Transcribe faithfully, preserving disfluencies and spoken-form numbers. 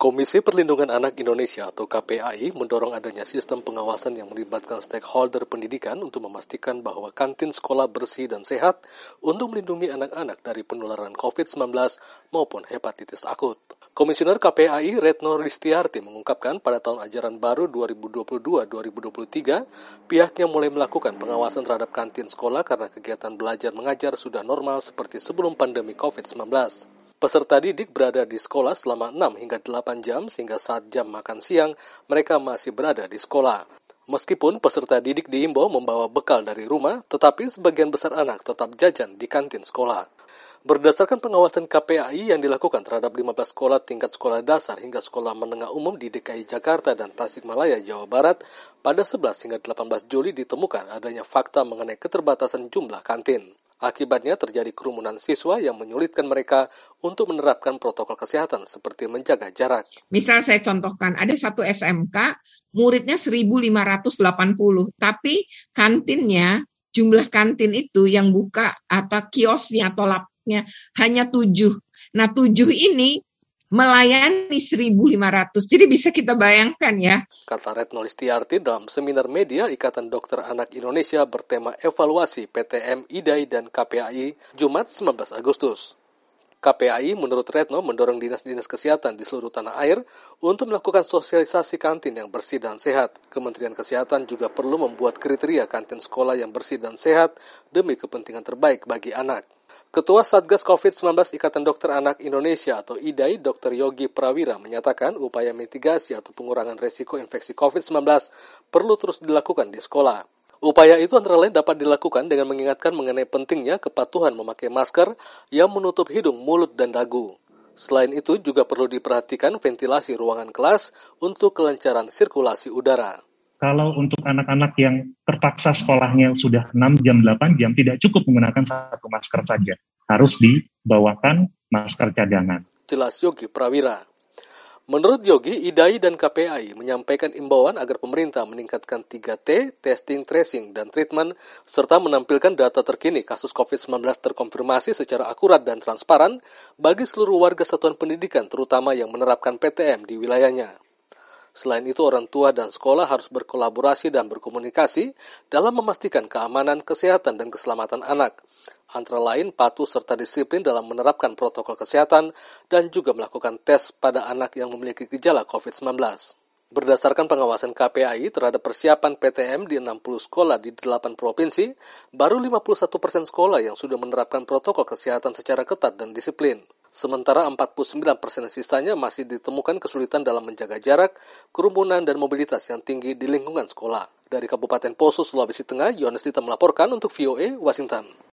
Komisi Perlindungan Anak Indonesia atau K P A I mendorong adanya sistem pengawasan yang melibatkan stakeholder pendidikan untuk memastikan bahwa kantin sekolah bersih dan sehat untuk melindungi anak-anak dari penularan covid sembilan belas maupun hepatitis akut. Komisioner K P A I Retno Listiarti mengungkapkan pada tahun ajaran baru dua ribu dua puluh dua dua ribu dua puluh tiga, pihaknya mulai melakukan pengawasan terhadap kantin sekolah karena kegiatan belajar mengajar sudah normal seperti sebelum pandemi covid sembilan belas. Peserta didik berada di sekolah selama enam hingga delapan jam sehingga saat jam makan siang mereka masih berada di sekolah. Meskipun peserta didik diimbau membawa bekal dari rumah, tetapi sebagian besar anak tetap jajan di kantin sekolah. Berdasarkan pengawasan K P A I yang dilakukan terhadap lima belas sekolah tingkat sekolah dasar hingga sekolah menengah umum di D K I Jakarta dan Tasikmalaya, Jawa Barat, pada sebelas hingga delapan belas Juli ditemukan adanya fakta mengenai keterbatasan jumlah kantin. Akibatnya terjadi kerumunan siswa yang menyulitkan mereka untuk menerapkan protokol kesehatan seperti menjaga jarak. Misal saya contohkan, ada satu S M K, muridnya seribu lima ratus delapan puluh, tapi kantinnya, jumlah kantin itu yang buka atau kiosnya atau lapaknya hanya tujuh. Nah, tujuh ini melayani seribu lima ratus. Jadi bisa kita bayangkan ya. Kata Retno Listiarti dalam seminar media Ikatan Dokter Anak Indonesia bertema evaluasi P T M, I D A I, dan K P A I Jumat sembilan belas Agustus. K P A I menurut Retno mendorong dinas-dinas kesehatan di seluruh tanah air untuk melakukan sosialisasi kantin yang bersih dan sehat. Kementerian Kesehatan juga perlu membuat kriteria kantin sekolah yang bersih dan sehat demi kepentingan terbaik bagi anak. Ketua Satgas covid sembilan belas Ikatan Dokter Anak Indonesia atau I D A I, Dokter Yogi Prawira menyatakan upaya mitigasi atau pengurangan resiko infeksi covid sembilan belas perlu terus dilakukan di sekolah. Upaya itu antara lain dapat dilakukan dengan mengingatkan mengenai pentingnya kepatuhan memakai masker yang menutup hidung, mulut, dan dagu. Selain itu juga perlu diperhatikan ventilasi ruangan kelas untuk kelancaran sirkulasi udara. Kalau untuk anak-anak yang terpaksa sekolahnya sudah enam jam, delapan jam, tidak cukup menggunakan satu masker saja. Harus dibawakan masker cadangan. Jelas Yogi Prawira. Menurut Yogi, I D A I dan K P A I menyampaikan imbauan agar pemerintah meningkatkan tiga T, testing, tracing, dan treatment, serta menampilkan data terkini kasus covid sembilan belas terkonfirmasi secara akurat dan transparan bagi seluruh warga satuan pendidikan, terutama yang menerapkan P T M di wilayahnya. Selain itu, orang tua dan sekolah harus berkolaborasi dan berkomunikasi dalam memastikan keamanan, kesehatan, dan keselamatan anak. Antara lain, patuh serta disiplin dalam menerapkan protokol kesehatan dan juga melakukan tes pada anak yang memiliki gejala covid sembilan belas. Berdasarkan pengawasan K P A I terhadap persiapan P T M di enam puluh sekolah di delapan provinsi, baru lima puluh satu persen sekolah yang sudah menerapkan protokol kesehatan secara ketat dan disiplin. Sementara empat puluh sembilan persen sisanya masih ditemukan kesulitan dalam menjaga jarak, kerumunan, dan mobilitas yang tinggi di lingkungan sekolah. Dari Kabupaten Poso, Sulawesi Tengah, Yohanes Dita melaporkan untuk V O A Washington.